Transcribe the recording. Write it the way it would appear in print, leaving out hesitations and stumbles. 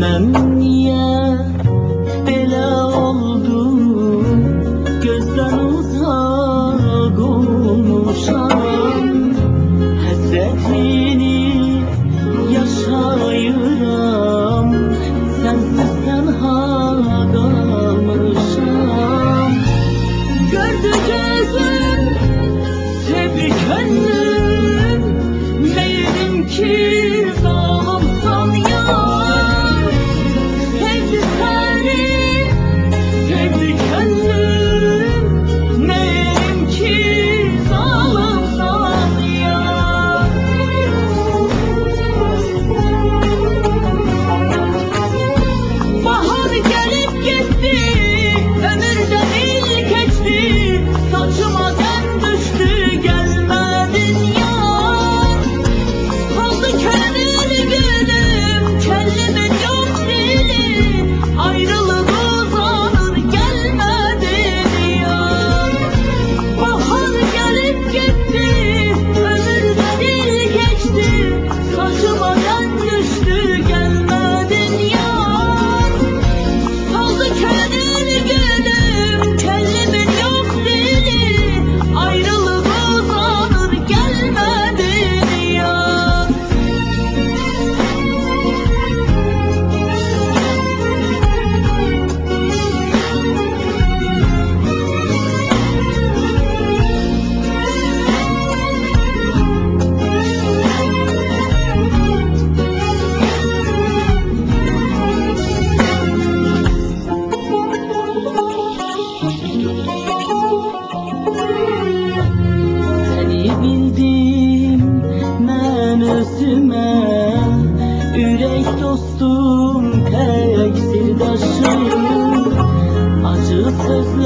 Bilmem niye belə oldu, gözdən uzaq olmuşam. Həsrətini yaşayıram, sensiz tenha kalmışam. Gördü gözüm, sevdi gönlüm, neydim ki zalimsan yar. Sevdi seni, sevdi gönlüm, neydim ki zalimsan yar. Bahar gelip gitti, ömürden il geçti, saçıma den düştü, gelmedin yar. Kaldı gönül gülüm, kellimin yok dili, ayrılık uzanır, gelmedin yar. Bahar gelip gitti, ömürden il geçti, saçıma den düştü, gelmedin yar. Kaldı gönül gülüm, kellimin yok dili, ayrılık uzanır, gelmedin yar. Seni bildim mən özümə, ürək dostum, tek sirdaşım. Acı söz